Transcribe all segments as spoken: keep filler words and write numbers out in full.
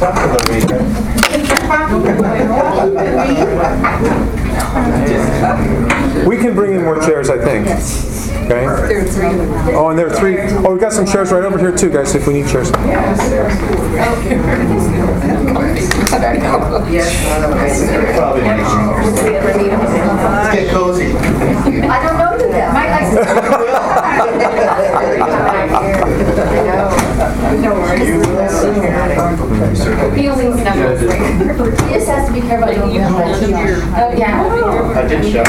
We can bring in more chairs, I think. Okay? Oh, and there are three. Oh, we've got some chairs right over here too, guys, if we need chairs. Let's get cozy. I don't know that. Mike likes to feelings never. He just has to be careful. Oh, yeah. I did show.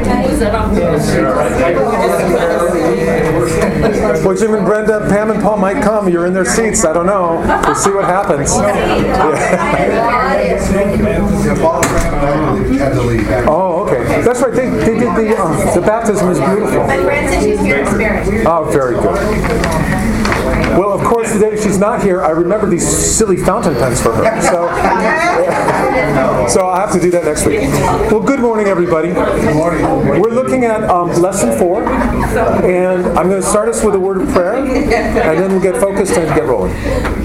Well, Jim and Brenda, Pam and Paul might come. You're in their seats. I don't know. We'll see what happens. Oh, okay. That's right. They, they did the uh, the baptism is beautiful. My friend said she's here in spirit. Oh, very good. Well, of course, the day she's not here, I remember these silly fountain pens for her. So, so I'll have to do that next week. Well, good morning, everybody. Good morning. We're looking at um, lesson four, and I'm going to start us with a word of prayer, and then we'll get focused and get rolling.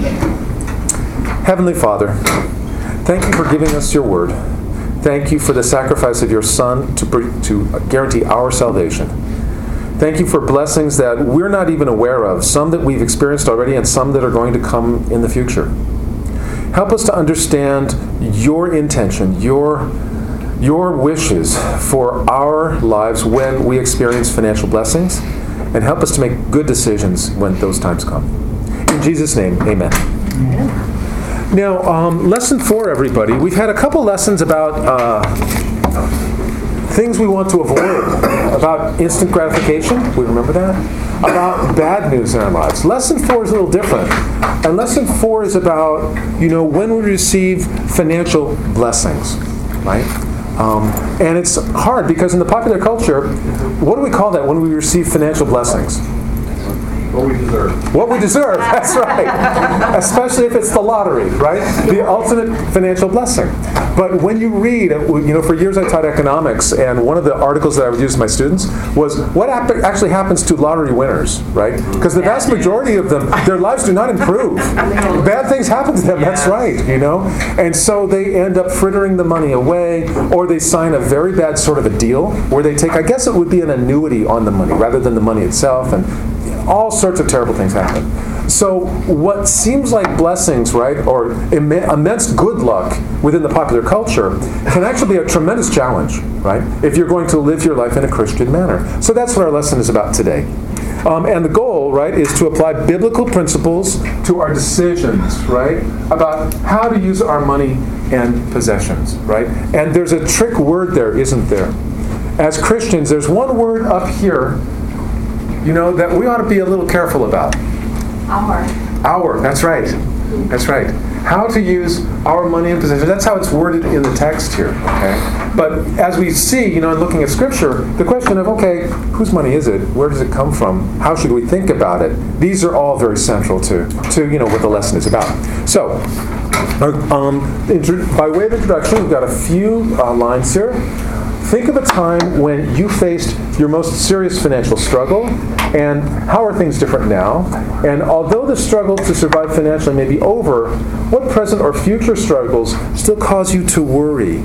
Heavenly Father, thank you for giving us your word. Thank you for the sacrifice of your Son to, to guarantee our salvation. Thank you for blessings that we're not even aware of, some that we've experienced already and some that are going to come in the future. Help us to understand your intention, your, your wishes for our lives when we experience financial blessings, and help us to make good decisions when those times come. In Jesus' name, amen. Amen. Now, um, lesson four, everybody. We've had a couple lessons about uh, things we want to avoid, about instant gratification. We remember that? About bad news in our lives. Lesson four is a little different. And lesson four is about, you know, when we receive financial blessings, right? Um, and it's hard because in the popular culture, what do we call that when we receive financial blessings? What we deserve. What we deserve, that's right. Especially if it's the lottery, right? The ultimate financial blessing. But when you read, you know, for years I taught economics, and one of the articles that I would use with my students was what actually happens to lottery winners, right? Because the vast majority of them, their lives do not improve. Bad things happen to them, that's right, you know? And so they end up frittering the money away, or they sign a very bad sort of a deal where they take, I guess it would be an annuity on the money rather than the money itself, and all sorts of terrible things happen. So what seems like blessings, right, or Im- immense good luck within the popular culture can actually be a tremendous challenge, right, if you're going to live your life in a Christian manner. So that's what our lesson is about today. Um, and the goal, right, is to apply biblical principles to our decisions, right, about how to use our money and possessions, right? And there's a trick word there, isn't there? As Christians, there's one word up here, you know, that we ought to be a little careful about. Our. Our, that's right. That's right. How to use our money and possessions. That's how it's worded in the text here. Okay. But as we see, you know, in looking at Scripture, the question of, okay, whose money is it? Where does it come from? How should we think about it? These are all very central to, to you know, what the lesson is about. So, um, by way of introduction, we've got a few uh, lines here. Think of a time when you faced your most serious financial struggle, and how are things different now? And although the struggle to survive financially may be over, what present or future struggles still cause you to worry?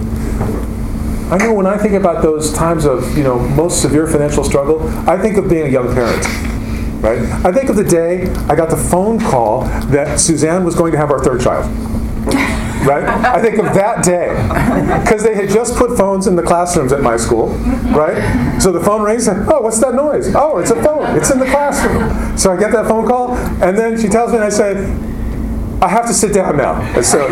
I know when I think about those times of, you know, most severe financial struggle, I think of being a young parent. Right? I think of the day I got the phone call that Suzanne was going to have our third child. Right? I think of that day. Because they had just put phones in the classrooms at my school. Right? So the phone rings and, oh, what's that noise? Oh, it's a phone. It's in the classroom. So I get that phone call, and then she tells me, and I say, I have to sit down now. And so,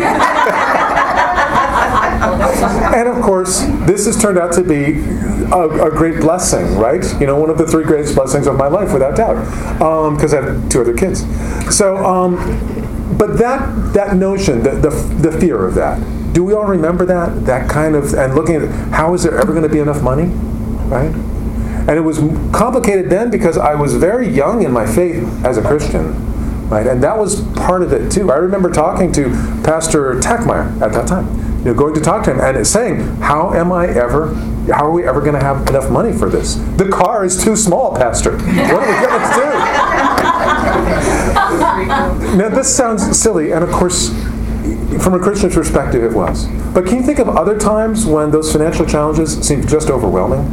and of course, this has turned out to be a, a great blessing, right? You know, one of the three greatest blessings of my life, without doubt. Because um, I have two other kids. So, um, But that that notion, the, the the fear of that, do we all remember that? That kind of, and looking at how is there ever going to be enough money, right? And it was complicated then because I was very young in my faith as a Christian, right? And that was part of it too. I remember talking to Pastor Tackmeyer at that time, you know, going to talk to him and saying, how am I ever, how are we ever going to have enough money for this? The car is too small, Pastor. What are we going to do? Now, this sounds silly, and of course, from a Christian perspective, it was. But can you think of other times when those financial challenges seemed just overwhelming?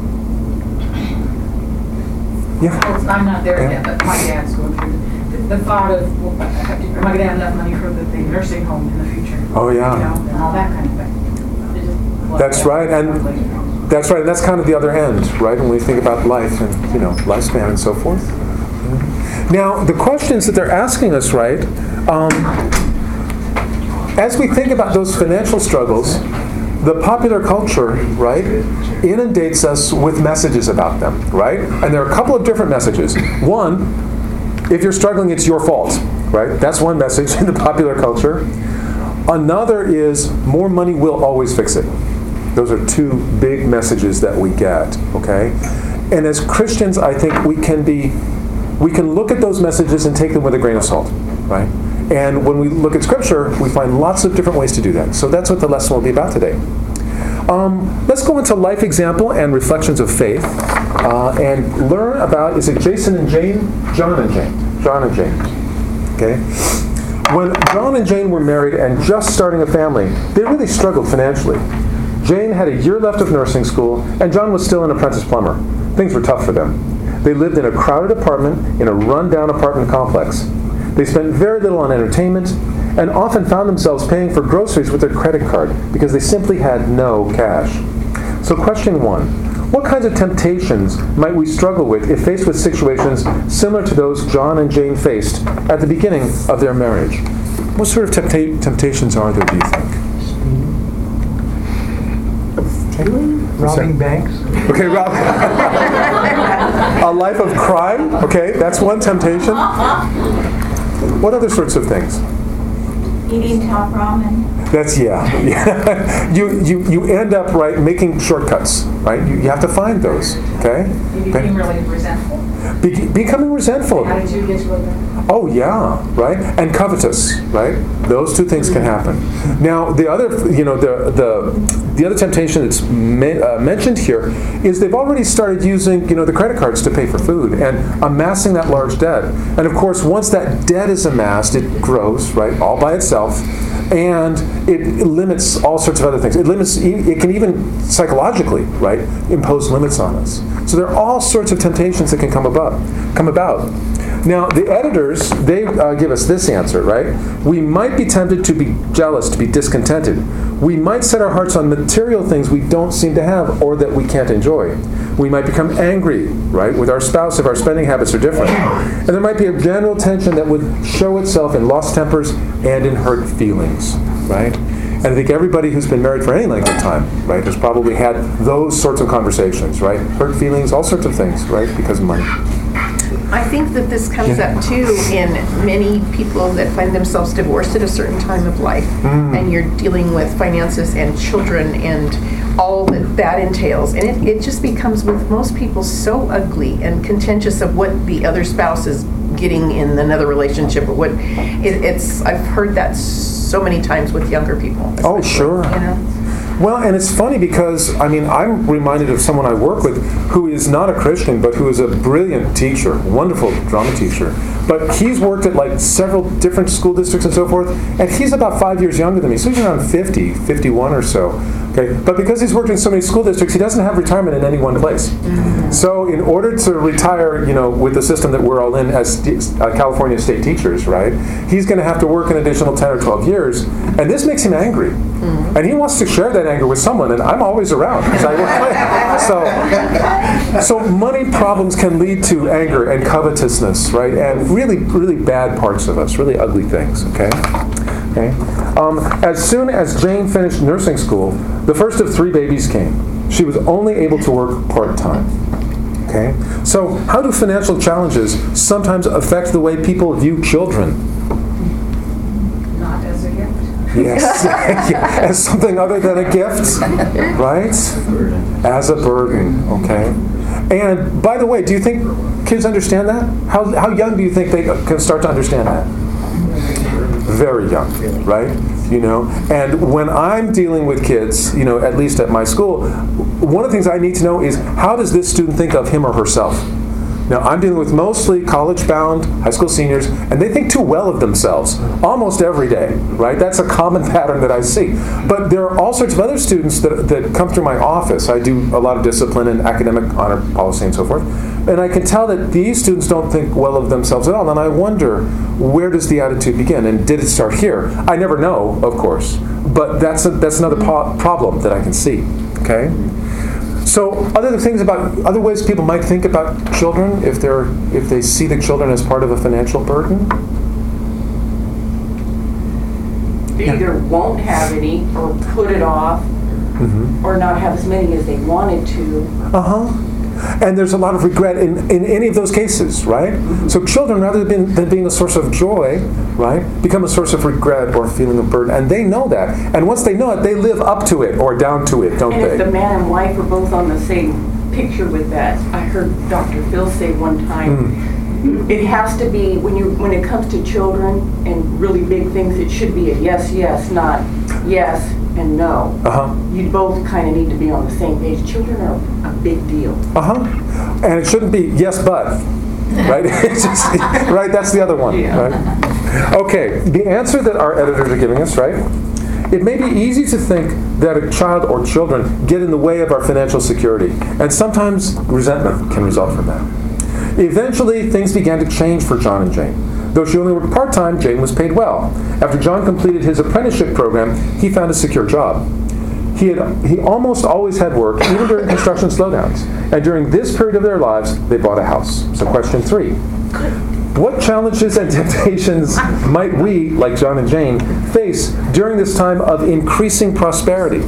Yeah. I'm not there Yeah. yet, but my dad's going through the, the thought of, well, am I going to have enough money for the, the nursing home in the future? Oh, yeah. You know, and all that kind of thing. It just- That's right, and that's right, and that's kind of the other end, right? When we think about life and, you know, lifespan and so forth. Now, the questions that they're asking us, right? Um, as we think about those financial struggles, the popular culture, right, inundates us with messages about them, right? And there are a couple of different messages. One, if you're struggling, it's your fault, right? That's one message in the popular culture. Another is more money will always fix it. Those are two big messages that we get, okay? And as Christians, I think we can be, we can look at those messages and take them with a grain of salt, right? And when we look at Scripture, we find lots of different ways to do that. So that's what the lesson will be about today. Um, let's go into life example and reflections of faith, uh, and learn about, is it Jason and Jane? John and Jane. John and Jane. Okay? When John and Jane were married and just starting a family, they really struggled financially. Jane had a year left of nursing school, and John was still an apprentice plumber. Things were tough for them. They lived in a crowded apartment in a run-down apartment complex. They spent very little on entertainment and often found themselves paying for groceries with their credit card because they simply had no cash. So question one, what kinds of temptations might we struggle with if faced with situations similar to those John and Jane faced at the beginning of their marriage? What sort of tempta- temptations are there, do you think? Robbing banks. Okay, Rob. A life of crime. Okay, that's one temptation. What other sorts of things? Eating top ramen. That's, yeah. yeah. you, you you end up, right, making shortcuts, right? You, you have to find those, okay? You became really resentful. Be- becoming resentful. Attitude gets really bad. Oh, yeah, right? And covetous, right? Those two things can happen. Now, the other, you know, the the the other temptation that's me- uh, mentioned here is they've already started using, you know, the credit cards to pay for food and amassing that large debt. And of course, once that debt is amassed, it grows, right, all by itself. And it, it limits all sorts of other things. It limits. It can even psychologically, right, impose limits on us. So there are all sorts of temptations that can come about. Come about. Now, the editors, they uh, give us this answer, right? We might be tempted to be jealous, to be discontented. We might set our hearts on material things we don't seem to have or that we can't enjoy. We might become angry, right, with our spouse if our spending habits are different. And there might be a general tension that would show itself in lost tempers and in hurt feelings, right? And I think everybody who's been married for any length of time, right, has probably had those sorts of conversations, right? Hurt feelings, all sorts of things, right, because of money. I think that this comes Yeah. up too in many people that find themselves divorced at a certain time of life, Mm. and you're dealing with finances and children and all that that entails. And it, it just becomes, with most people, so ugly and contentious of what the other spouse is getting in another relationship, or what it, it's. I've heard that so many times with younger people. Oh, sure. You know? Well, and it's funny because, I mean, I'm reminded of someone I work with who is not a Christian, but who is a brilliant teacher, wonderful drama teacher. But he's worked at like several different school districts and so forth, and he's about five years younger than me, so he's around fifty, fifty-one or so. Okay, but because he's worked in so many school districts, he doesn't have retirement in any one place. Mm-hmm. So in order to retire, you know, with the system that we're all in as uh, California state teachers, right, he's going to have to work an additional ten or twelve years, and this makes him angry. Mm-hmm. And he wants to share that anger with someone, and I'm always around because I work late. So, so money problems can lead to anger and covetousness, right, and really, really bad parts of us, really ugly things, okay? Okay. Um, as soon as Jane finished nursing school, the first of three babies came. She was only able to work part-time. Okay? So how do financial challenges sometimes affect the way people view children? Not as a gift. Yes. As something other than a gift, right? As a burden, okay? And by the way, do you think kids understand that? How, how young do you think they can start to understand that? Very young, right? You know, and when I'm dealing with kids, you know, at least at my school, one of the things I need to know is, how does this student think of him or herself? Now, I'm dealing with mostly college-bound high school seniors, and they think too well of themselves almost every day, right? That's a common pattern that I see. But there are all sorts of other students that, that come through my office. I do a lot of discipline and academic honor policy and so forth. And I can tell that these students don't think well of themselves at all. And I wonder, where does the attitude begin? And did it start here? I never know, of course. But that's, a, that's another po- problem that I can see, okay? So other things about, other ways people might think about children if they're if they see the children as part of a financial burden? They Yeah. either won't have any or put it off Mm-hmm. or not have as many as they wanted to. Uh-huh. And there's a lot of regret in, in any of those cases, right? So children, rather than, than being a source of joy, right, become a source of regret or feeling of burden. And they know that. And once they know it, they live up to it or down to it, don't And they? if the man and wife are both on the same picture with that, I heard Doctor Phil say one time, Mm. it has to be, when you when it comes to children and really big things, it should be a yes, yes, not yes and no. Uh-huh. You both kind of need to be on the same page. Children are a big deal. Uh-huh. And it shouldn't be yes, but. Right? It's just, right? That's the other one. Yeah. Right? Okay. The answer that our editors are giving us, right? It may be easy to think that a child or children get in the way of our financial security. And sometimes resentment can result from that. Eventually, things began to change for John and Jane. Though she only worked part-time, Jane was paid well. After John completed his apprenticeship program, he found a secure job. He, had, he almost always had work, even during construction slowdowns. And during this period of their lives, they bought a house. So question three. What challenges and temptations might we, like John and Jane, face during this time of increasing prosperity?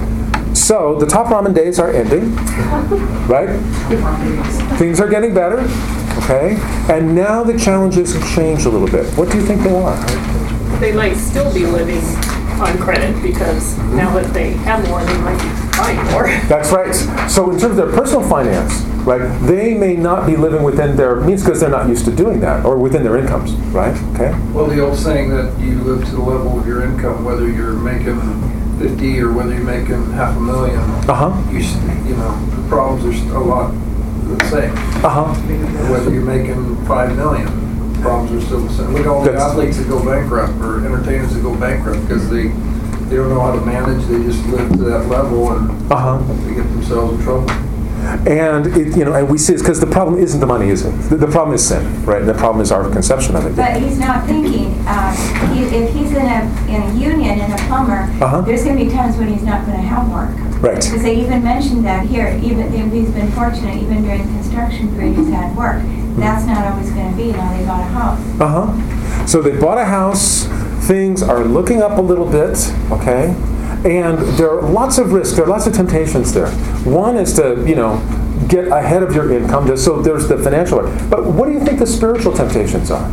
So, the top ramen days are ending, right? Things are getting better, okay? And now the challenges have changed a little bit. What do you think they are? They might still be living on credit because now that they have more, they might be buying more. That's right. So in terms of their personal finance, right, they may not be living within their means because they're not used to doing that, or within their incomes, right? Okay? Well, the old saying that you live to the level of your income, whether you're making fifty or whether you're making half a million, Uh-huh. you, s- you know, the problems are st- a lot the same. Uh-huh. Whether you're making five million, problems are still the same. Look at all the That's- athletes that go bankrupt or entertainers that go bankrupt because they, they don't know how to manage. They just live to that level and Uh-huh. they get themselves in trouble. And it, you know, and we see it's because the problem isn't the money, is it? The, the problem is sin, right? And the problem is our conception of it. But he's not thinking, uh, he, if he's in a, in a union and a plumber, Uh-huh. there's gonna be times when he's not gonna have work. Right. Because they even mentioned that here, even if he's been fortunate, even during construction period, he's had work. That's not always gonna be, now they bought a house. Uh-huh. So they bought a house. Things are looking up a little bit, okay? And there are lots of risks. There are lots of temptations there. One is to, you know, get ahead of your income. So there's the financial one. But what do you think the spiritual temptations are?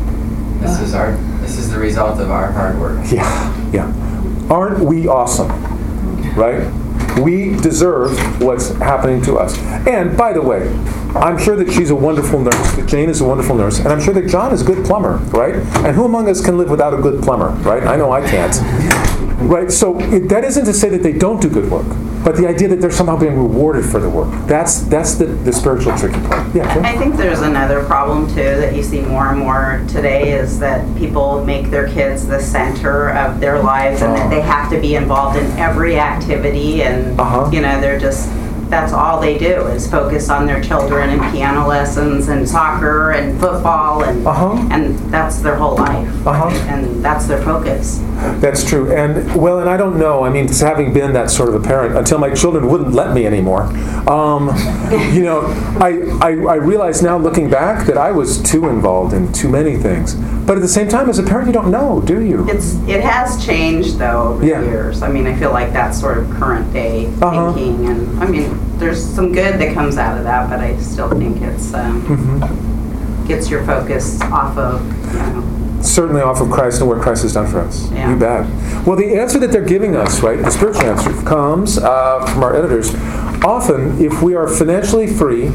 This is our. This is the result of our hard work. Yeah, yeah. Aren't we awesome? Right? We deserve what's happening to us. And by the way, I'm sure that she's a wonderful nurse, that Jane is a wonderful nurse, and I'm sure that John is a good plumber, right? And who among us can live without a good plumber, right? I know I can't. Right? So it, that isn't to say that they don't do good work, but the idea that they're somehow being rewarded for the work. That's that's the, the spiritual tricky part. Yeah, Jane? I think there's another problem too that you see more and more today is that people make their kids the center of their lives and that they have to be involved in every activity and Uh-huh. you know they're just that's all they do is focus on their children and piano lessons and soccer and football and Uh-huh. and that's their whole life Uh-huh. and that's their focus. That's true. And, well, and I don't know. I mean, just having been that sort of a parent until my children wouldn't let me anymore, um, you know, I, I, I realize now looking back that I was too involved in too many things. But at the same time, as a parent, you don't know, do you? It's it has changed though over Yeah. the years. I mean, I feel like that's sort of current day Uh-huh. thinking, and I mean, there's some good that comes out of that, but I still think it's um, Mm-hmm. gets your focus off of you know. Certainly off of Christ and what Christ has done for us. Yeah. You bet. Well, the answer that they're giving us, right, the spiritual answer, comes uh, from our editors. Often, if we are financially free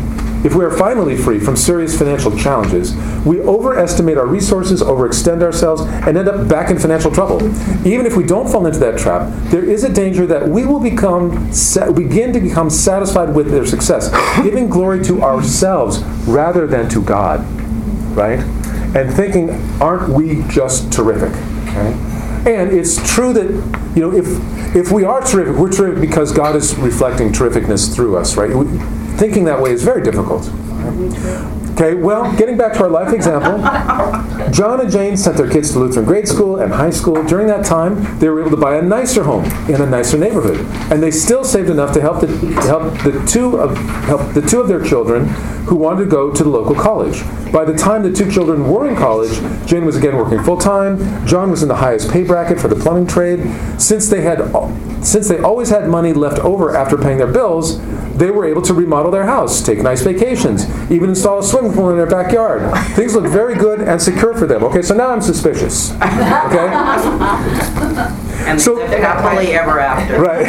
if we are finally free from serious financial challenges, we overestimate our resources, overextend ourselves, and end up back in financial trouble. Even if we don't fall into that trap, there is a danger that we will become begin to become satisfied with their success, giving glory to ourselves rather than to God, right? And thinking, aren't we just terrific? Okay? And it's true that, you know, if if we are terrific, we're terrific because God is reflecting terrificness through us, right? We, thinking that way is very difficult. Okay, well, getting back to our life example, John and Jane sent their kids to Lutheran grade school and high school. During that time, they were able to buy a nicer home in a nicer neighborhood, and they still saved enough to help the to help the two of help the two of their children who wanted to go to the local college. By the time the two children were in college, Jane was again working full time. John was in the highest pay bracket for the plumbing trade. Since they had since they always had money left over after paying their bills, they were able to remodel their house, take nice vacations, even install a swimming pool in their backyard. Things look very good and secure for them. Okay, so now I'm suspicious. Okay? And so, they lived happily ever after. Right.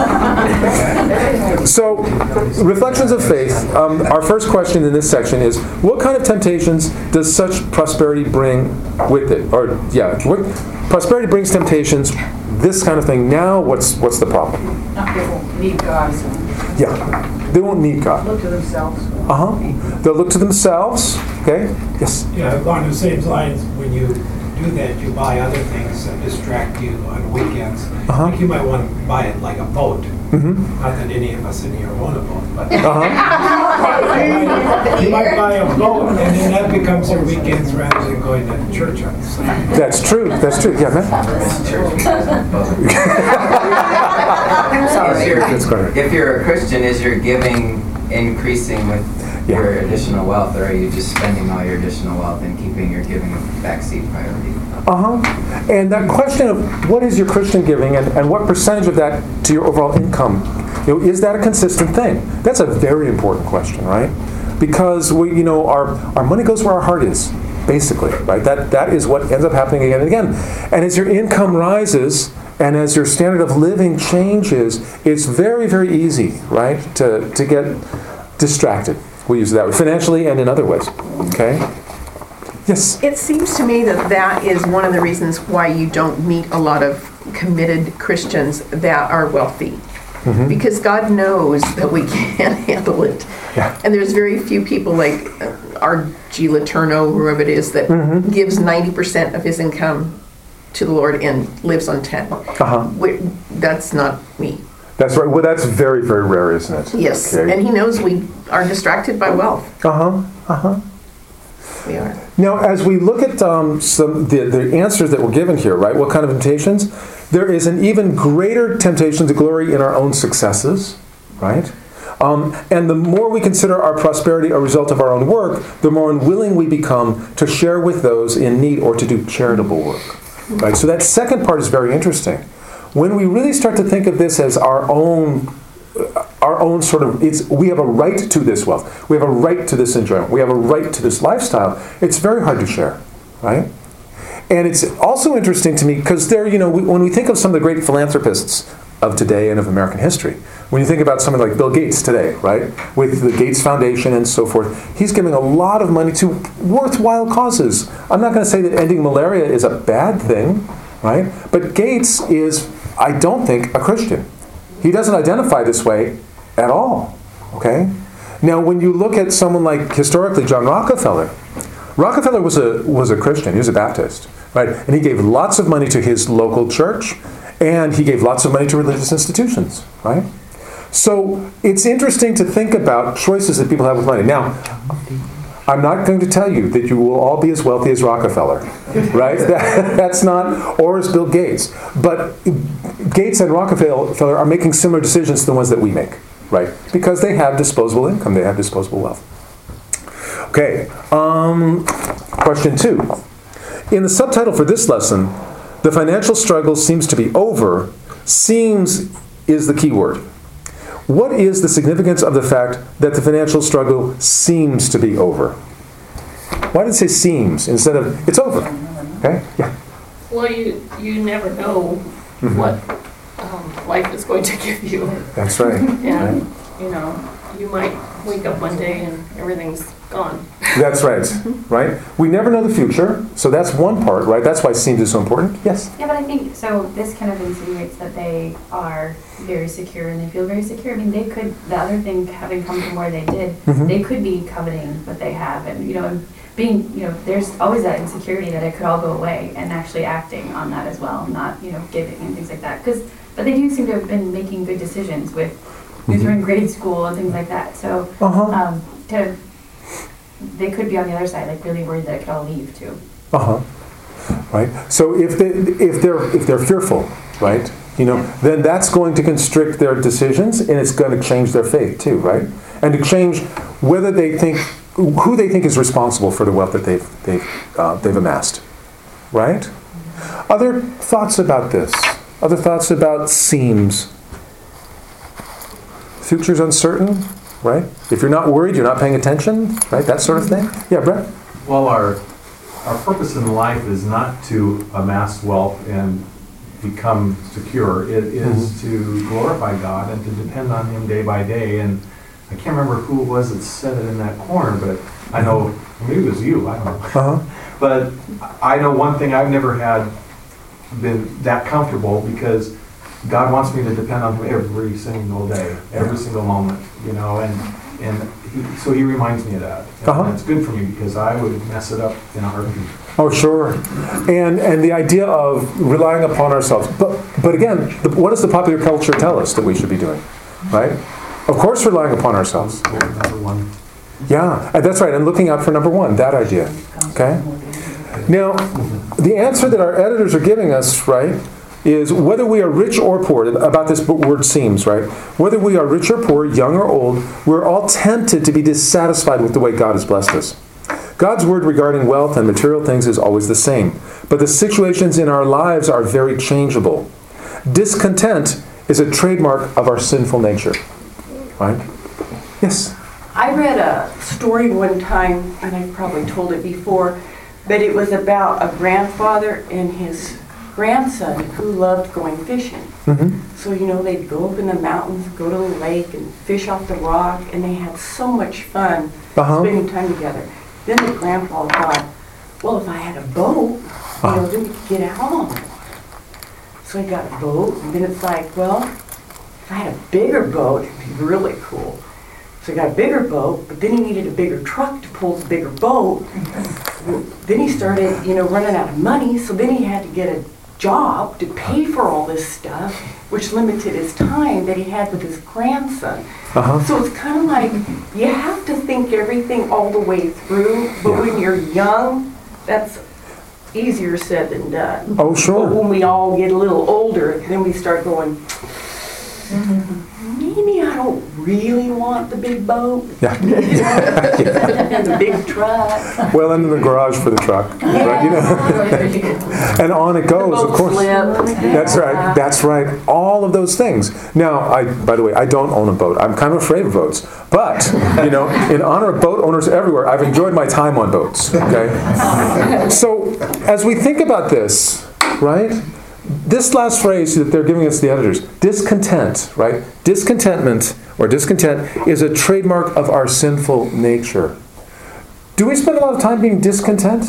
So, reflections of faith. Um, our first question in this section is, what kind of temptations does such prosperity bring with it? Or, yeah, what, prosperity brings temptations, this kind of thing. Now, what's what's the problem? They won't need God. Yeah, they won't need God. Look to themselves. Uh-huh. They'll look to themselves. Okay? Yes? Yeah, along the same lines, when you do that, you buy other things that distract you on weekends. Uh-huh. Like you might want to buy it like a boat. Mm-hmm. Not that any of us in here own a boat, but Uh-huh. you might buy a boat, and then that becomes your weekends rather than going to church on Sunday. That's true. That's true. Yeah, man. Is your- That's correct. If you're a Christian, is your giving increasing with Yeah. your additional wealth, or are you just spending all your additional wealth and keeping your giving a backseat priority? Uh-huh. And that question of what is your Christian giving and, and what percentage of that to your overall income, you know, is that a consistent thing? That's a very important question, right? Because we, you know, our, our money goes where our heart is, basically, right? That that is what ends up happening again and again. And as your income rises and as your standard of living changes, it's very, very easy, right, to, to get distracted. We'll use it that way, financially and in other ways. Okay? Yes? It seems to me that that is one of the reasons why you don't meet a lot of committed Christians that are wealthy. Mm-hmm. Because God knows that we can't handle it. Yeah. And there's very few people like our G. Letourneau, whoever it is, that mm-hmm. gives ninety percent of his income to the Lord and lives on ten. Uh-huh. We, that's not me. That's right. Well, that's very, very rare, isn't it? Yes. Okay. And he knows we are distracted by wealth. Uh-huh. Uh-huh. We are. Now, as we look at um, some the, the answers that were given here, right, what kind of temptations? There is an even greater temptation to glory in our own successes, right? Um, and the more we consider our prosperity a result of our own work, the more unwilling we become to share with those in need or to do charitable work, right? So that second part is very interesting. When we really start to think of this as our own our own sort of, it's, we have a right to this wealth. We have a right to this enjoyment. We have a right to this lifestyle. It's very hard to share, right? And it's also interesting to me because there, you know, we, when we think of some of the great philanthropists of today and of American history, when you think about someone like Bill Gates today, right, with the Gates Foundation and so forth, he's giving a lot of money to worthwhile causes. I'm not going to say that ending malaria is a bad thing, right? But Gates is, I don't think, a Christian. He doesn't identify this way at all, okay? Now, when you look at someone like, historically, John Rockefeller, Rockefeller was a was a Christian. He was a Baptist, right? And he gave lots of money to his local church, and he gave lots of money to religious institutions, right? So it's interesting to think about choices that people have with money. Now, I'm not going to tell you that you will all be as wealthy as Rockefeller, right? That, that's not, or as Bill Gates. But Gates and Rockefeller are making similar decisions to the ones that we make, right? Because they have disposable income, they have disposable wealth. Okay, um, question two. In the subtitle for this lesson, the financial struggle seems to be over. Seems is the key word. What is the significance of the fact that the financial struggle seems to be over? Why did it say seems instead of it's over? Okay, yeah. Well, you you never know mm-hmm. what um, life is going to give you. That's right. And, right. you know, you might wake up one day and everything's gone. That's right, right? We never know the future, so that's one part, right? That's why seems is so important. Yes? Yeah, but I think, so this kind of insinuates that they are very secure and they feel very secure. I mean, they could, the other thing, having come from where they did, Mhm. they could be coveting what they have and, you know, and being, you know, there's always that insecurity that it could all go away and actually acting on that as well, not, you know, giving and things like that. Because, but they do seem to have been making good decisions with Lutheran grade school and things like that. So, Uh-huh. um, to, they could be on the other side, like really worried that it could all leave too. Uh-huh. Right? So if they if they're if they're fearful, right? You know, then that's going to constrict their decisions and it's going to change their faith too, right? And to change whether they think who they think is responsible for the wealth that they've they've uh, they've amassed. Right? Other thoughts about this? Other thoughts about seams? Future's uncertain, right? If you're not worried, you're not paying attention, right? That sort of thing. Yeah, Brett? Well, our our purpose in life is not to amass wealth and become secure. It is Mm-hmm. to glorify God and to depend on Him day by day. And I can't remember who it was that said it in that corner, but I know, maybe it was you, I don't know. Uh-huh. But I know one thing, I've never had been that comfortable because God wants me to depend on Him every single day, every single moment, you know, and and he, so He reminds me of that. And Uh-huh. that's good for me because I would mess it up in a heartbeat. Oh, sure. And and the idea of relying upon ourselves. But but again, the, what does the popular culture tell us that we should be doing? Right? Of course, relying upon ourselves. Number one. Yeah, and that's right. And looking out for number one, that idea. Okay? Now, the answer that our editors are giving us, right, is whether we are rich or poor, about this word seems, right? Whether we are rich or poor, young or old, we're all tempted to be dissatisfied with the way God has blessed us. God's word regarding wealth and material things is always the same, but the situations in our lives are very changeable. Discontent is a trademark of our sinful nature. Right? Yes? I read a story one time, and I've probably told it before, but it was about a grandfather and his grandson who loved going fishing. Mm-hmm. So, you know, they'd go up in the mountains, go to the lake, and fish off the rock, and they had so much fun Uh-huh. spending time together. Then the grandpa thought, well, if I had a boat, you know, then we could get out on the water. So he got a boat, and then it's like, well, if I had a bigger boat, it'd be really cool. So he got a bigger boat, but then he needed a bigger truck to pull the bigger boat. Then he started, you know, running out of money, so then he had to get a job to pay for all this stuff, which limited his time that he had with his grandson. Uh-huh. So it's kind of like you have to think everything all the way through, but Yeah. when you're young, that's easier said than done. Oh, sure. But when we all get a little older, then we start going, maybe I don't really want the big boat. Yeah. And the big truck. Well, and in the garage for the truck. Right? You know? And on it goes, of course. That's right. That's right. All of those things. Now, I, by the way, I don't own a boat. I'm kind of afraid of boats. But, you know, in honor of boat owners everywhere, I've enjoyed my time on boats. Okay? So, as we think about this, right? This last phrase that they're giving us, the editors, discontent, right? Discontentment or discontent is a trademark of our sinful nature. Do we spend a lot of time being discontent?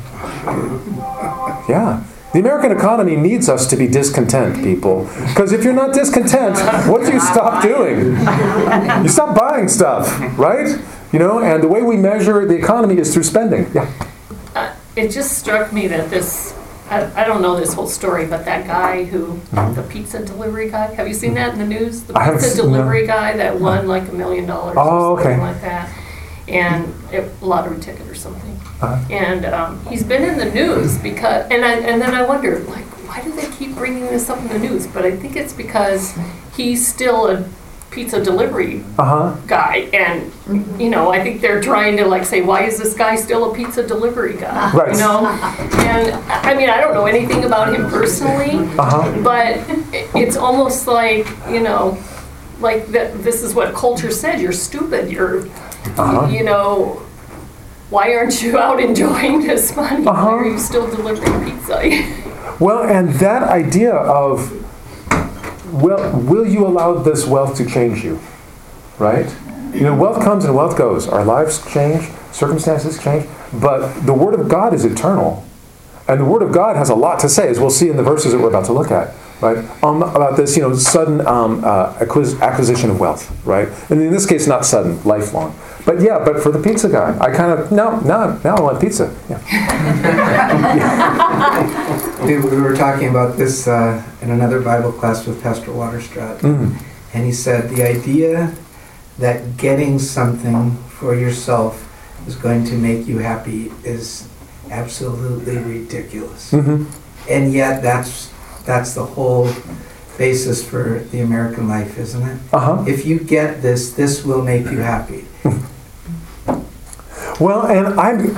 Yeah. The American economy needs us to be discontent, people. Because if you're not discontent, what do you stop doing? You stop buying stuff, right? You know, and the way we measure the economy is through spending. Yeah. Uh, it just struck me that this, I, I don't know this whole story, but that guy who, the pizza delivery guy, have you seen that in the news? The I haven't pizza seen- delivery no. guy that won like a million dollars Oh, or something okay. like that. And it, a lottery ticket or something. Uh-huh. And um, he's been in the news because, and I, and then I wonder, like, why do they keep bringing this up in the news? But I think it's because he's still a pizza delivery Uh-huh. guy, and you know, I think they're trying to like say, why is this guy still a pizza delivery guy? Right. You know, and I mean, I don't know anything about him personally, Uh-huh. but it's almost like, you know, like that. This is what culture said. You're stupid. You're, Uh-huh. you know. Why aren't you out enjoying this money? Uh-huh. Why are you still delivering pizza? Well, and that idea of, will, will you allow this wealth to change you? Right? You know, wealth comes and wealth goes. Our lives change, circumstances change, but the Word of God is eternal. And the Word of God has a lot to say, as we'll see in the verses that we're about to look at, right? Um, about this, you know, sudden um, uh, acquis- acquisition of wealth, right? And in this case, not sudden, lifelong. But yeah, but for the pizza guy, I kind of, no, no, now I want pizza. Yeah. we, we were talking about this uh, in another Bible class with Pastor Waterstrat. Mm. And he said the idea that getting something for yourself is going to make you happy is absolutely ridiculous. Mm-hmm. And yet that's that's the whole basis for the American life, isn't it? Uh-huh. If you get this, this will make you happy. Well, and I'm,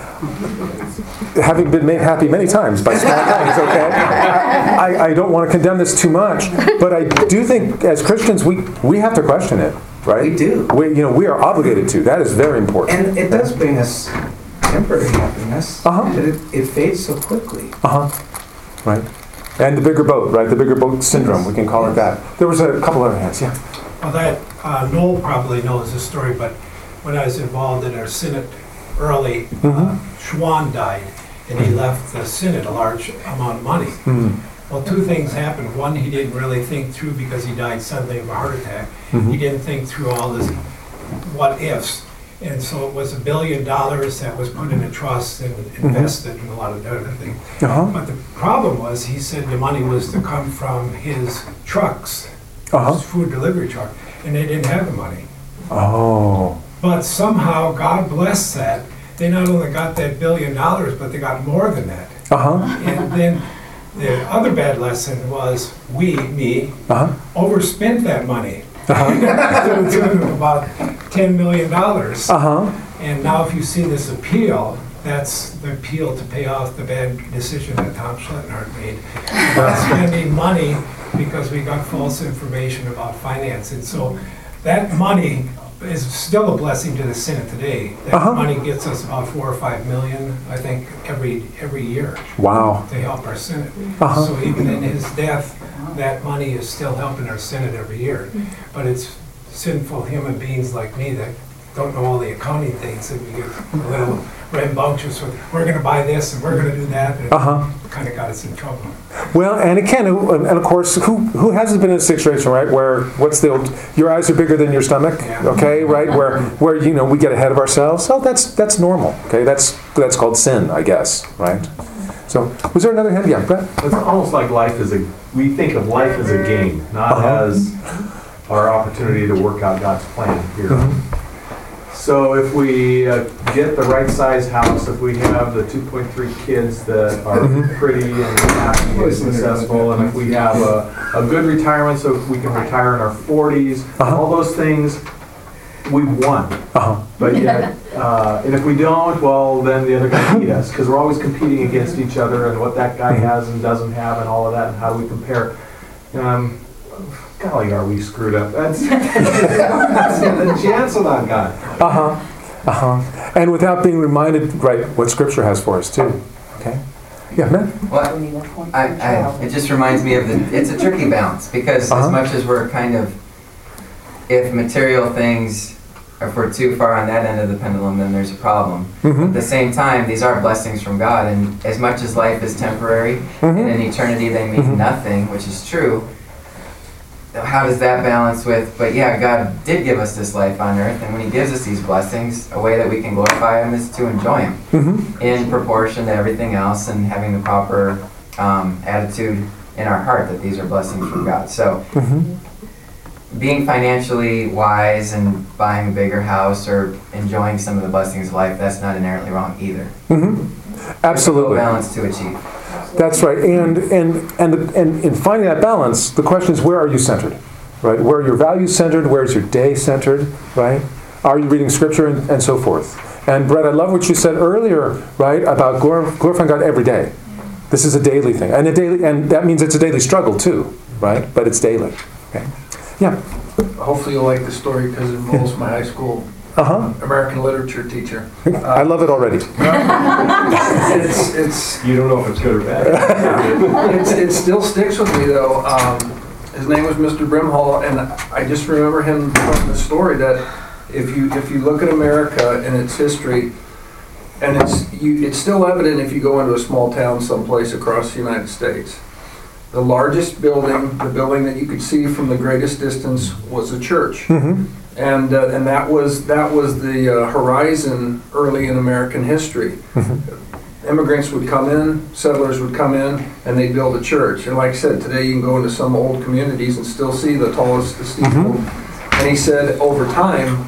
having been made happy many times by small things, okay? I, I, I don't want to condemn this too much, but I do think as Christians we, we have to question it, right? We do. We, you know, we are obligated to. That is very important. And it does bring us temporary happiness, uh-huh. but it, it fades so quickly. Uh-huh. Right. And the bigger boat, right? The bigger boat syndrome, we can call it that. There was a couple other hands, yeah. Well, that, uh, Noel probably knows the story, but when I was involved in our Senate early, mm-hmm. uh, Schwann died, and he left the Senate a large amount of money. Mm-hmm. Well, two things happened. One, he didn't really think through because he died suddenly of a heart attack. Mm-hmm. He didn't think through all this what ifs. And so it was a billion dollars that was put in a trust and invested mm-hmm. in a lot of other things. Uh-huh. But the problem was, he said the money was to come from his trucks, uh-huh. his food delivery truck, and they didn't have the money. Oh. But somehow God blessed that. They not only got that billion dollars, but they got more than that. Uh-huh. And then the other bad lesson was we, me, uh-huh. overspent that money. Uh-huh. to the tune of about ten million dollars. Uh-huh. And now if you see this appeal, that's the appeal to pay off the bad decision that Tom Schlittenhardt made about spending money because we got false information about finance. And so that money is still a blessing to the Senate today. That uh-huh. money gets us about four or five million, I think, every every year. Wow. To help our Senate. Uh-huh. So even in his death, that money is still helping our Senate every year. But it's sinful human beings like me that don't know all the accounting things, and we get a little rambunctious with, we're going to buy this and we're going to do that, and uh-huh. it kind of got us in trouble. Well, and again, and of course, who who hasn't been in a situation, right, where what's the old, your eyes are bigger than your stomach, Yeah. okay, right, where where you know we get ahead of ourselves. Oh, that's that's normal, okay, that's that's called sin, I guess, right? So, was there another hand? Yeah, Brett? It's almost like life is a, we think of life as a game, not uh-huh. as our opportunity to work out God's plan here. Mm-hmm. So if we uh, get the right size house, if we have the two point three kids that are mm-hmm. pretty and happy and successful, and if we have a, a good retirement so we can retire in our forties, uh-huh. all those things, we've won. Uh-huh. But yet, uh, and if we don't, well, then the other guy beat us, because we're always competing against each other and what that guy has and doesn't have and all of that and how do we compare. Um, golly, are we screwed up? That's, that's the Jansen on God. Uh-huh. Uh-huh. And without being reminded, right, what Scripture has for us, too. Okay? Yeah, man? Well, I, I, it just reminds me of the, it's a tricky balance, because uh-huh. as much as we're kind of, if material things, if we're too far on that end of the pendulum, then there's a problem. Mm-hmm. At the same time, these are blessings from God, and as much as life is temporary, mm-hmm. and in eternity they mean mm-hmm. nothing, which is true, how does that balance with, but yeah, God did give us this life on earth, and when He gives us these blessings, a way that we can glorify Him is to enjoy Him mm-hmm. in proportion to everything else, and having the proper um, attitude in our heart that these are blessings from God. So, mm-hmm. being financially wise and buying a bigger house or enjoying some of the blessings of life, that's not inherently wrong either. Mm-hmm. Absolutely. There's a balance to achieve. That's right, and and and and in finding that balance, the question is, where are you centered, right? Where are your values centered? Where is your day centered, right? Are you reading Scripture and, and so forth? And Brett, I love what you said earlier, right, about glor- glorifying God every day. This is a daily thing, and a daily, and that means it's a daily struggle too, right? But it's daily. Okay, yeah. Hopefully you'll like the story because it involves my high school uh-huh. American literature teacher. Uh, I love it already. it's, it's, you don't know if it's good or bad. it's, it still sticks with me though. Um, his name was Mister Brimhall, and I just remember him telling the story that if you if you look at America and its history, and it's you, it's still evident if you go into a small town someplace across the United States. The largest building, the building that you could see from the greatest distance, was a church, Mm-hmm. and uh, and that was that was the uh, horizon early in American history. Mm-hmm. Immigrants would come in, settlers would come in, and they'd build a church. And like I said, today you can go into some old communities and still see the tallest steeple. Mm-hmm. And he said, over time,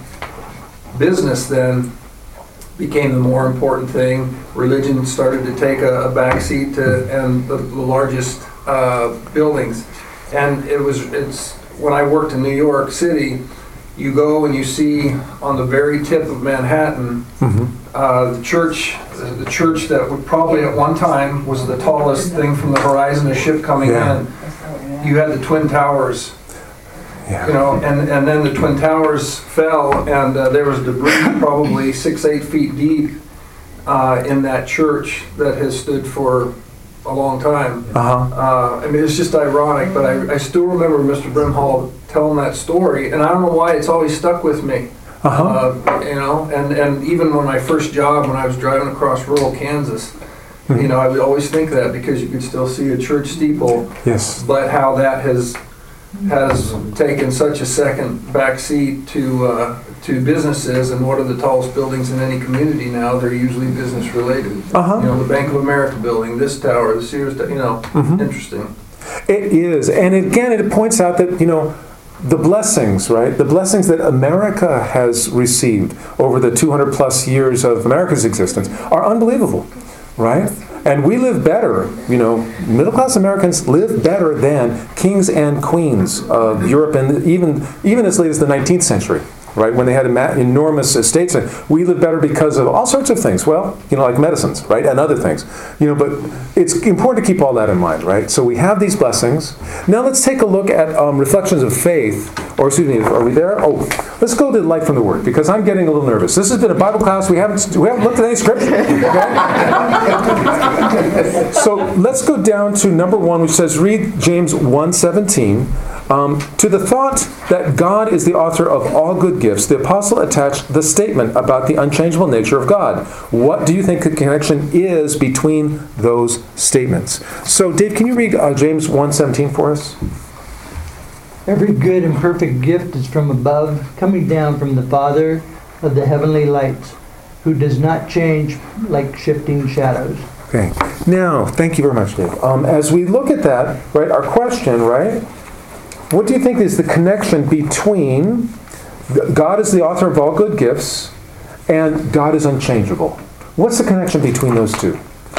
business then became the more important thing. Religion started to take a, a backseat to, and the, the largest uh, buildings. And it was, it's, when I worked in New York City, you go and you see on the very tip of Manhattan, Mm-hmm. uh, the church, the church that would probably at one time was the tallest thing from the horizon, a ship coming Yeah. in. You had the Twin Towers. Yeah. You know, and, and then the Twin Towers fell, and uh, there was debris probably six, eight feet deep uh, in that church that has stood for a long time. Uh-huh. Uh, I mean, it's just ironic, but I, I still remember Mister Brimhall telling that story, and I don't know why it's always stuck with me. Uh-huh. Uh, you know, and, and even when my first job, when I was driving across rural Kansas, you know, I would always think that because you could still see a church steeple, Yes. but how that has has taken such a second backseat to uh, to businesses, and what are the tallest buildings in any community now? They're usually business related. Uh-huh. You know, the Bank of America building, this tower, the Sears, you know, Mhm. interesting. It is. And again, it points out that, you know, the blessings, right? The blessings that America has received over the two hundred plus years of America's existence are unbelievable, right? And we live better, you know, middle-class Americans live better than kings and queens of Europe, and even even as late as the nineteenth century, right? When they had ima- enormous estates. We live better because of all sorts of things. Well, you know, like medicines, right? And other things. You know, but it's important to keep all that in mind, right? So we have these blessings. Now let's take a look at um, Reflections of Faith. Or excuse me, are we there? Oh, let's go to Light from the Word, because I'm getting a little nervous. This has been a Bible class. We haven't we haven't looked at any scripture. Okay? So let's go down to number one, which says, read James one seventeen. Um, to the thought that God is the author of all good gifts, the apostle attached the statement about the unchangeable nature of God. What do you think the connection is between those statements? So, Dave, can you read uh, James one seventeen for us? Every good and perfect gift is from above, coming down from the Father of the heavenly lights, who does not change like shifting shadows. Okay. Now, thank you very much, Dave. Um, as we look at that, right, our question, right, what do you think is the connection between God is the author of all good gifts and God is unchangeable? What's the connection between those two?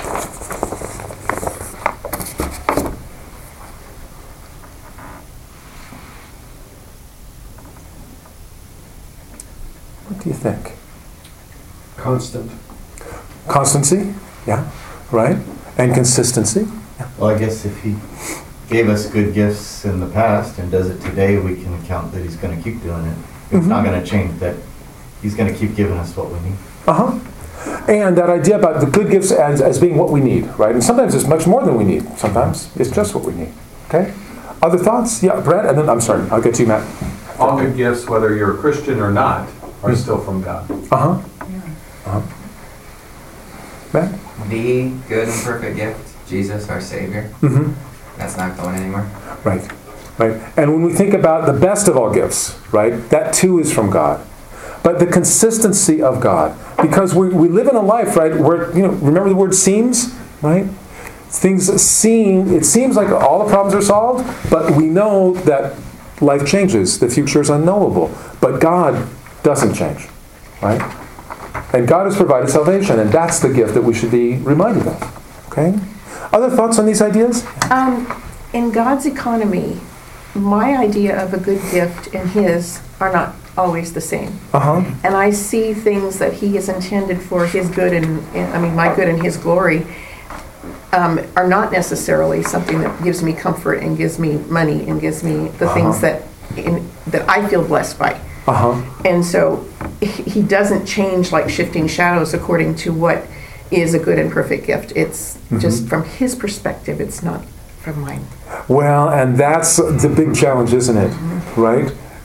What do you think? Constant. Constancy, yeah, right? And consistency. Well, I guess if he gave us good gifts in the past and does it today, we can count that he's going to keep doing it. It's Mhm. not going to change that. He's going to keep giving us what we need. Uh-huh. And that idea about the good gifts as, as being what we need, right? And sometimes it's much more than we need. Sometimes it's just what we need. Okay? Other thoughts? Yeah, Brad, and then, I'm sorry, I'll get to you, Matt. All good gifts, whether you're a Christian or not, are still from God. Uh-huh. Uh-huh. Matt? The good and perfect gift, Jesus, our Savior. Mm-hmm. That's not going anywhere. Right. Right. And when we think about the best of all gifts, right, that too is from God. But the consistency of God, because we, we live in a life, right, where, you know, remember the word seems, right? Things seem, it seems like all the problems are solved, but we know that life changes. The future is unknowable. But God doesn't change, right? And God has provided salvation, and that's the gift that we should be reminded of. Okay? Other thoughts on these ideas? Um, in God's economy, my idea of a good gift and his are not always the same. Uh-huh. And I see things that he has intended for his good and, and I mean, my good and his glory um, are not necessarily something that gives me comfort and gives me money and gives me the Uh-huh. things that in, that I feel blessed by. Uh-huh. And so he doesn't change like shifting shadows according to what is a good and perfect gift. It's Mm-hmm. just from his perspective, it's not from mine. Well, and that's the big challenge, isn't it? Right?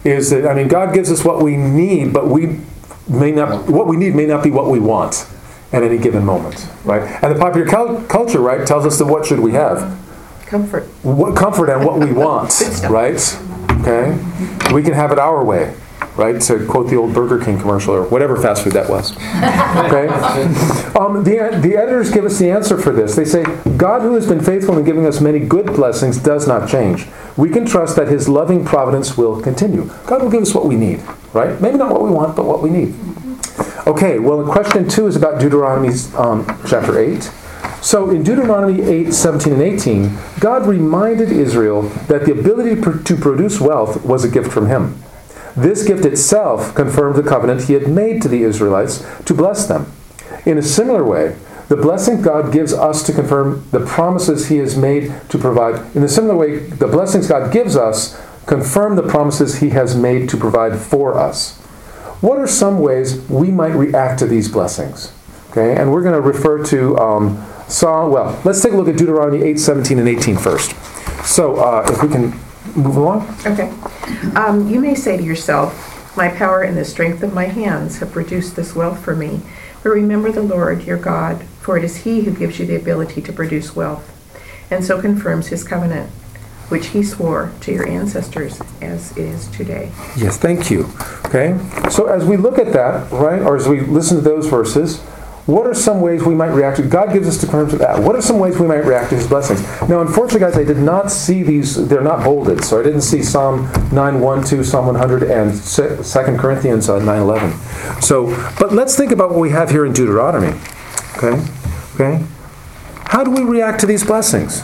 is that, I mean, God gives us what we need, but we may not, what we need may not be what we want at any given moment, right? And the popular cul- culture, right, tells us that what should we have? Comfort. What comfort and what we want, right? Okay? We can have it our way, right? To quote the old Burger King commercial or whatever fast food that was. Okay? Um, the, the editors give us the answer for this. They say, God who has been faithful in giving us many good blessings does not change. We can trust that his loving providence will continue. God will give us what we need, right? Maybe not what we want, but what we need. Okay, well, question two is about Deuteronomy um, chapter eight. So in Deuteronomy eight, seventeen, and eighteen, God reminded Israel that the ability to produce wealth was a gift from him. This gift itself confirmed the covenant he had made to the Israelites to bless them. In a similar way, the blessing God gives us to confirm the promises he has made to provide. In a similar way, the blessings God gives us confirm the promises he has made to provide for us. What are some ways we might react to these blessings? Okay, and we're going to refer to um, Psalm. Well, let's take a look at Deuteronomy eight, seventeen, and eighteen first. So, uh, if we can move along. Okay. Um, you may say to yourself, my power and the strength of my hands have produced this wealth for me. But remember the Lord, your God, for it is he who gives you the ability to produce wealth, and so confirms his covenant, which he swore to your ancestors as it is today. Yes, thank you. Okay, so as we look at that, right, or as we listen to those verses, what are some ways we might react to? God gives us the terms of that. What are some ways we might react to his blessings? Now, unfortunately, guys, I did not see these. They're not bolded, so I didn't see Psalm nine one, two, Psalm one hundred, and Second Corinthians uh, nine eleven. So, but let's think about what we have here in Deuteronomy. Okay, okay. How do we react to these blessings?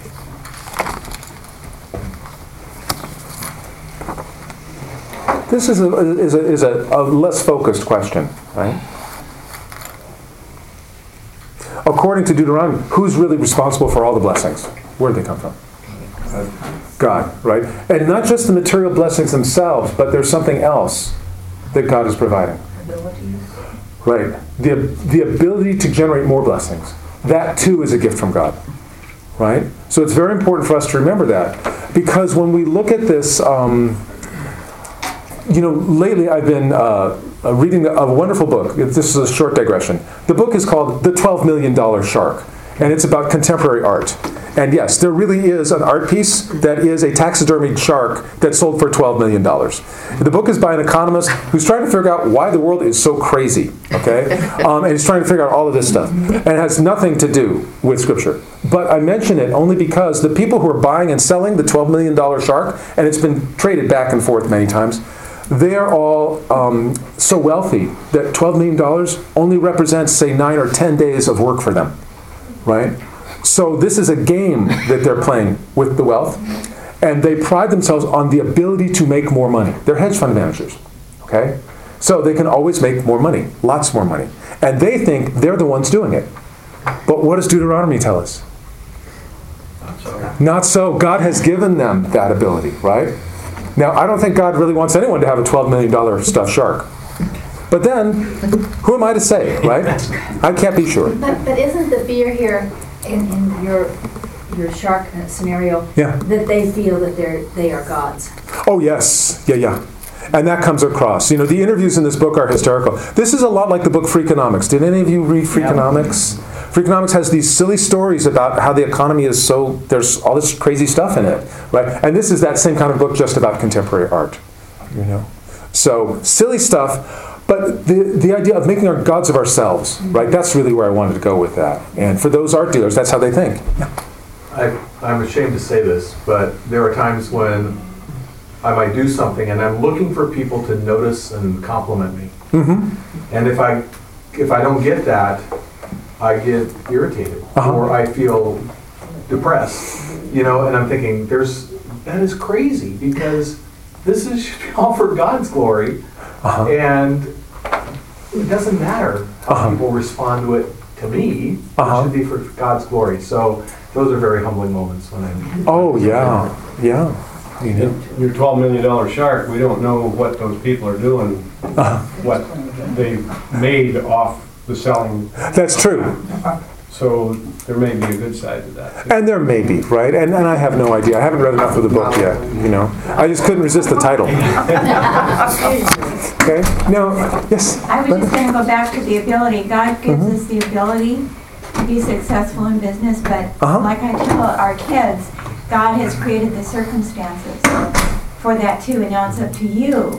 This is a, is a, is a, a less focused question, right? According to Deuteronomy, who's really responsible for all the blessings? Where do they come from? God, right? And not just the material blessings themselves, but there's something else that God is providing. Abilities. Right. The, the ability to generate more blessings. That too is a gift from God. Right? So it's very important for us to remember that. Because when we look at this, um, you know, lately I've been uh, reading a wonderful book. This is a short digression. The book is called The twelve million dollar Shark, and it's about contemporary art. And yes, there really is an art piece that is a taxidermied shark that sold for twelve million dollars. The book is by an economist who's trying to figure out why the world is so crazy, okay? Um, and he's trying to figure out all of this stuff. And it has nothing to do with Scripture. But I mention it only because the people who are buying and selling the twelve million dollar shark, and it's been traded back and forth many times, they are all um, so wealthy that twelve million dollars only represents, say, nine or ten days of work for them, right? So this is a game that they're playing with the wealth, and they pride themselves on the ability to make more money. They're hedge fund managers, okay? So they can always make more money, lots more money. And they think they're the ones doing it. But what does Deuteronomy tell us? Not so. Not so. God has given them that ability, right? Now, I don't think God really wants anyone to have a twelve million dollar stuffed shark. But then, who am I to say, right? I can't be sure. But, but isn't the fear here in, in your your shark scenario yeah. that they feel that they're they are gods? Oh, yes. Yeah, yeah. And that comes across. You know, the interviews in this book are hysterical. This is a lot like the book Freakonomics. Did any of you read Freakonomics? Yeah. Freakonomics has these silly stories about how the economy is so, there's all this crazy stuff in it, right? And this is that same kind of book just about contemporary art, you know? So, silly stuff, but the, the idea of making our gods of ourselves, right? That's really where I wanted to go with that. And for those art dealers, that's how they think. Yeah. I, I'm ashamed to say this, but there are times when I might do something and I'm looking for people to notice and compliment me. Mm-hmm. And if I if I don't get that, I get irritated uh-huh. or I feel depressed, you know, and I'm thinking, there's that is crazy because this is all for God's glory, uh-huh. and it doesn't matter how uh-huh. people respond to it to me. Uh-huh. It should be for God's glory. So those are very humbling moments when I'm. Oh yeah, yeah. You know. Your twelve million dollar shark. We don't know what those people are doing, uh-huh. what they made off the selling. That's true. So there may be a good side to that. And there may be, right? And, and I have no idea. I haven't read enough of the book yet, you know. I just couldn't resist the title. Okay? Now, yes? I was just going to go back to the ability. God gives Mhm. us the ability to be successful in business, but Uh-huh. like I tell our kids, God has created the circumstances for that too, and now it's up to you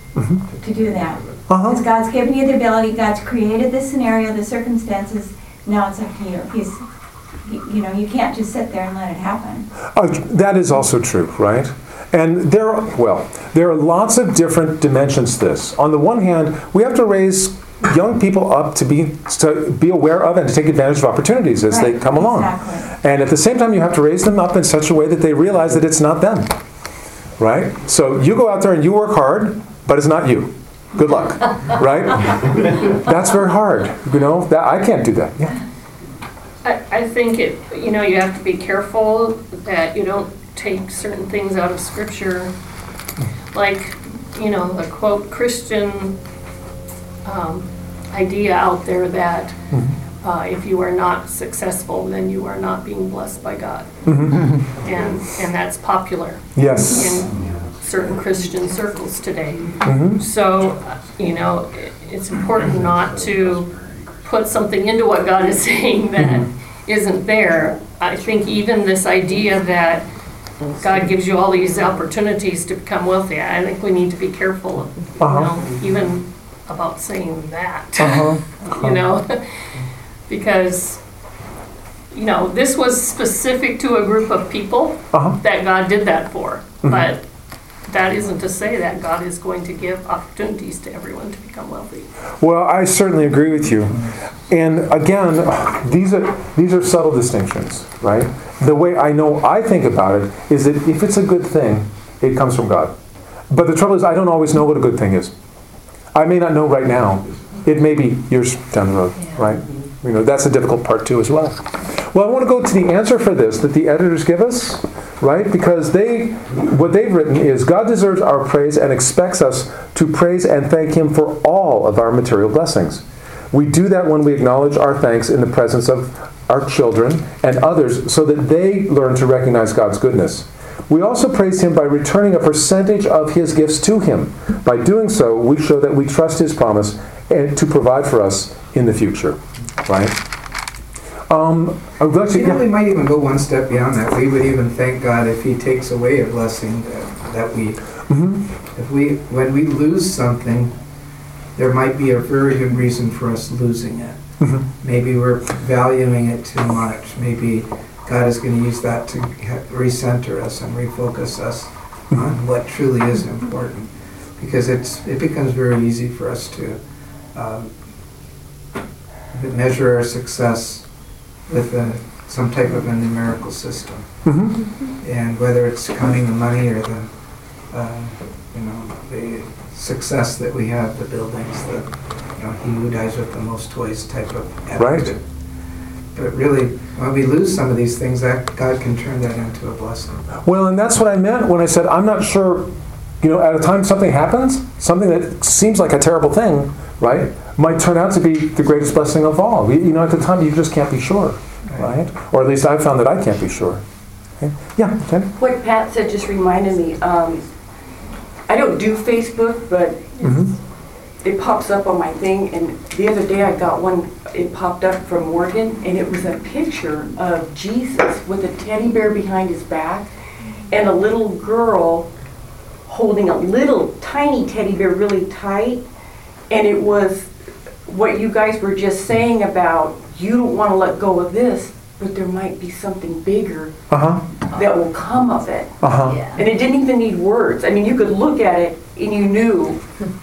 to do that. Uh-huh. Because God's given you the ability, God's created the scenario, the circumstances, now it's up to you. He's, you you know, you can't just sit there and let it happen. Uh, that is also true, right? And there are, well, there are lots of different dimensions to this. On the one hand, we have to raise young people up to be to be aware of and to take advantage of opportunities as they Right, come along. exactly. And at the same time, you have to raise them up in such a way that they realize that it's not them, right? So you go out there and you work hard, but it's not you. Good luck, right? That's very hard. You know, that I can't do that. Yeah. I, I think it, you know, you have to be careful that you don't take certain things out of scripture. Like, you know, the quote Christian um, idea out there that uh, if you are not successful, then you are not being blessed by God. Mhm. And, and that's popular. Yes. In certain Christian circles today. Mhm. So, you know, it- it's important not to put something into what God is saying that isn't there. I think even this idea that God gives you all these opportunities to become wealthy, I think we need to be careful, you Uh-huh. know, even about saying that. Uh-huh. You know, because, you know, this was specific to a group of people Uh-huh. that God did that for. Mhm. But that isn't to say that God is going to give opportunities to everyone to become wealthy. Well, I certainly agree with you. And again, these are these are subtle distinctions, right? The way I know I think about it is that if it's a good thing, it comes from God. But the trouble is I don't always know what a good thing is. I may not know right now. It may be years down the road, right? You know, that's a difficult part too as well. Well, I want to go to the answer for this that the editors give us, right? Because they, what they've written is God deserves our praise and expects us to praise and thank Him for all of our material blessings. We do that when we acknowledge our thanks in the presence of our children and others so that they learn to recognize God's goodness. We also praise Him by returning a percentage of His gifts to Him. By doing so, we show that we trust His promise and to provide for us in the future, right? Um, I would like to, You know, yeah. we might even go one step beyond that. We would even thank God if He takes away a blessing that, that we, Mhm. if we, when we lose something, there might be a very good reason for us losing it. Mhm. Maybe we're valuing it too much. Maybe God is going to use that to ha- recenter us and refocus us on what truly is important. Because it's it becomes very easy for us to um, measure our success with a, some type of a numerical system. Mhm. And whether it's counting the money or the, uh, you know, the success that we have, the buildings, the, you know, he who dies with the most toys type of attitude. Right. But really, when we lose some of these things, that God can turn that into a blessing. Well, and that's what I meant when I said I'm not sure, you know, at a time something happens, something that seems like a terrible thing, right, might turn out to be the greatest blessing of all. You you know, at the time you just can't be sure, right? Or at least I've found that I can't be sure. Okay? Yeah, Ken? What Pat said just reminded me, um, I don't do Facebook, but Mm-hmm. it pops up on my thing, and the other day I got one, it popped up from Morgan, and it was a picture of Jesus with a teddy bear behind his back, and a little girl holding a little tiny teddy bear really tight, and it was what you guys were just saying about, you don't want to let go of this, but there might be something bigger Uh-huh. that will come of it. Uh-huh. And it didn't even need words. I mean, you could look at it and you knew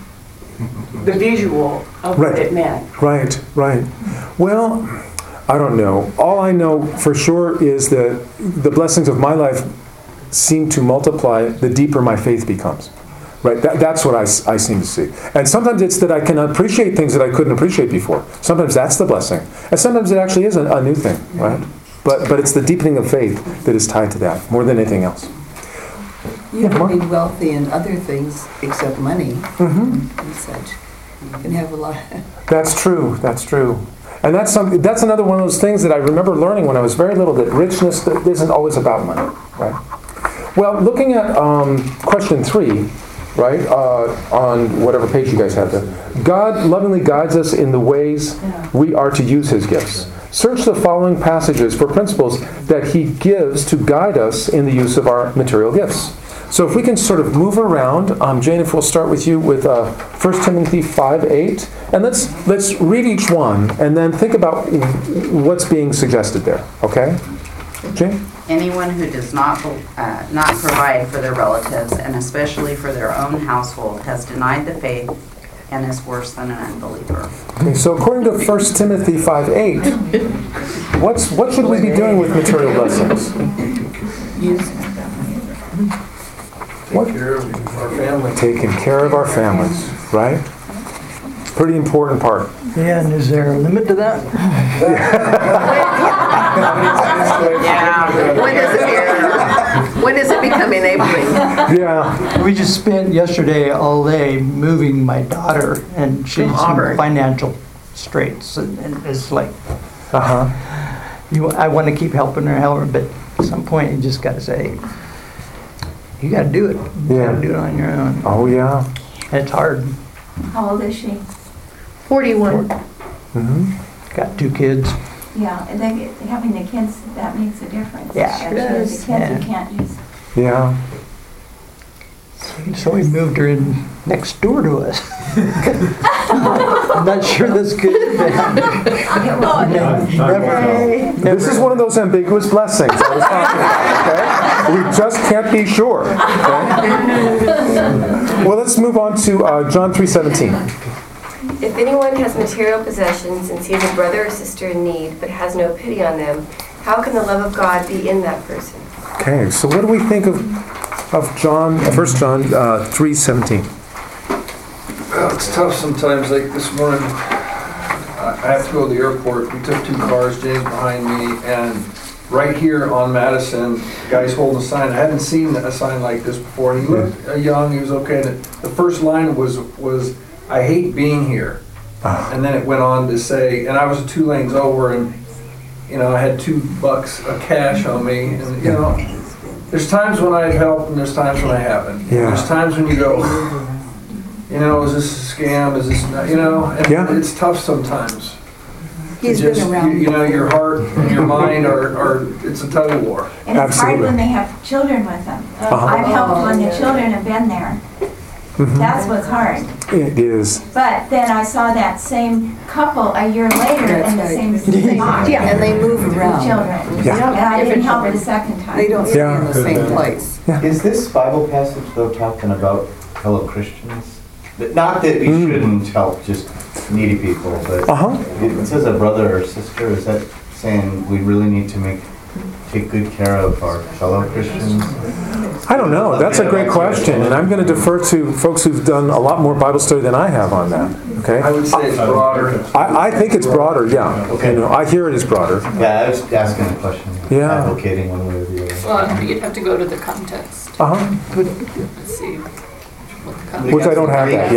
the visual of what Right. it meant. Right, right. Well, I don't know. All I know for sure is that the blessings of my life seem to multiply the deeper my faith becomes. Right? That, that's what I, s- I seem to see. And sometimes it's that I can appreciate things that I couldn't appreciate before. Sometimes that's the blessing. And sometimes it actually is a, a new thing, right? But, but it's the deepening of faith that is tied to that more than anything else. You can be wealthy in other things except money Mhm. and such. You can have a lot. That's true. That's true. And that's some, that's another one of those things that I remember learning when I was very little, that richness that isn't always about money, right? Well, looking at um, question three, right, uh, on whatever page you guys have there. God lovingly guides us in the ways we are to use His gifts. Search the following passages for principles that He gives to guide us in the use of our material gifts. So if we can sort of move around, um, Jane, if we'll start with you with uh, First Timothy five eight, and let's let's read each one and then think about what's being suggested there. Okay, Jane? Anyone who does not uh, not provide for their relatives, and especially for their own household, has denied the faith and is worse than an unbeliever. Okay, so according to First Timothy five eight, what's what should we be doing with material blessings? Take care of our family. Taking care of our families, right? Pretty important part. Yeah, and is there a limit to that? Yeah. When does it, when does it become enabling? Yeah. We just spent yesterday all day moving my daughter, and she's in Auburn. financial straits, and, and it's like, Uh-huh. you, I want to keep helping her, help her, but at some point you just got to say, you got to do it. You Yeah. got to do it on your own. Oh, yeah. And it's hard. How old is she? forty-one. Mm-hmm. Got two kids. Yeah, and then get- having the kids, that makes a difference. Yeah. Especially Sure the does. kids, Yeah. you can't just, Yeah. So we moved her in next door to us. I'm not sure that's good. Never, never. This is one of those ambiguous blessings I was talking about, okay? We just can't be sure, okay? Well, let's move on to uh, John three seventeen. If anyone has material possessions and sees a brother or sister in need, but has no pity on them, how can the love of God be in that person? Okay, so what do we think of of John, First John uh, three seventeen? Well, it's tough sometimes. Like this morning, I I have to go to the airport. We took two cars, James behind me, and right here on Madison, guys holding a sign. I hadn't seen a sign like this before. He looked uh, young. He was okay. And the first line was was I hate being here, and then it went on to say, and I was two lanes over, and you know I had two bucks of cash on me, and you know. There's times when I've helped and there's times when I haven't. Yeah. There's times when you go, you know, is this a scam? Is this not, you know? And Yeah. it's tough sometimes. He's Just, been around. You, you know, your heart and your mind are, are, it's a tug of war. and it's hard Absolutely. when they have children with them. Uh-huh. I've helped when the children have been there. Mhm. That's what's hard. It is. But then I saw that same couple a year later in the same spot. Yeah, and they move With around. children. Yeah. And I didn't help the second time. They don't stay Yeah. in the same place. Is this Bible passage though talking about fellow Christians? But not that we Mm. shouldn't help just needy people, but Uh-huh. it says a brother or sister. Is that saying we really need to make take good care of our fellow Christians? I don't know. That's a great question, and I'm going to defer to folks who've done a lot more Bible study than I have on that. Okay. I would say it's broader. I, I think it's broader. Yeah. Okay. You know, I hear it is broader. Yeah, I was asking the question. Yeah. Advocating one way or the other. Well, you'd have to go to the context. Uh huh. Let's see. what the context- Which I don't have that.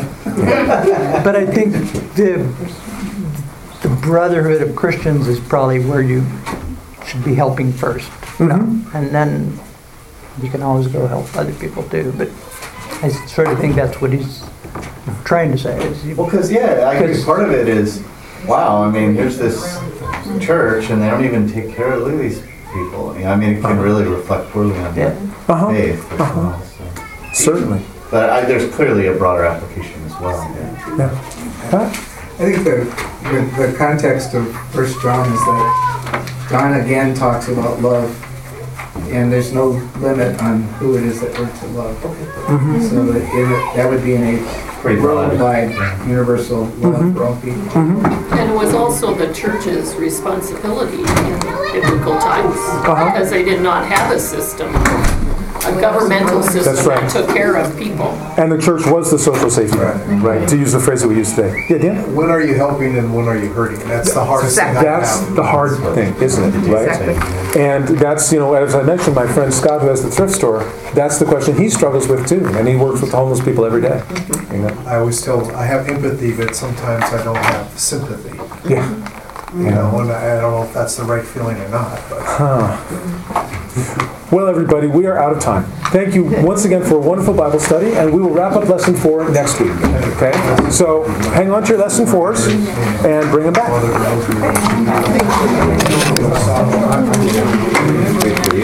Yeah. But I think the, the brotherhood of Christians is probably where you should be helping first. Mhm. And then you can always go help other people too. But I sort of think that's what he's trying to say. Is you- Well, because yeah, I agree. 'cause- Part of it is, wow. I mean, here's this church, and they don't even take care of look at these people. You know, I mean, it can really reflect poorly on Yeah. their Uh-huh. faith as Uh-huh. well. So. Certainly. But I, there's clearly a broader application as well. Yeah. Huh? I think the, the, the context of First John is that John again talks about love, and there's no limit on who it is that we're to love. Mhm. So that, it, that would be in a Pretty broad. worldwide, universal love for all people. Mhm. And it was also the church's responsibility in biblical times, Uh-huh. because they did not have a system a governmental That's system right. that took care of people. And the church was the social safety net, right? To use the phrase that we use today. Yeah, Dan? When are you helping and when are you hurting? That's the hardest thing I That's have. the hard thing, isn't it? Right? Exactly. And that's, you know, as I mentioned, my friend Scott, who has the thrift store, that's the question he struggles with too. And he works with homeless people every day. You know? I always tell, I have empathy, but sometimes I don't have sympathy. Yeah. You know, and I I don't know if that's the right feeling or not, but. Huh. Well, everybody, we are out of time. Thank you once again for a wonderful Bible study, and we will wrap up lesson four next week. Okay? So hang on to your lesson fours and bring them back.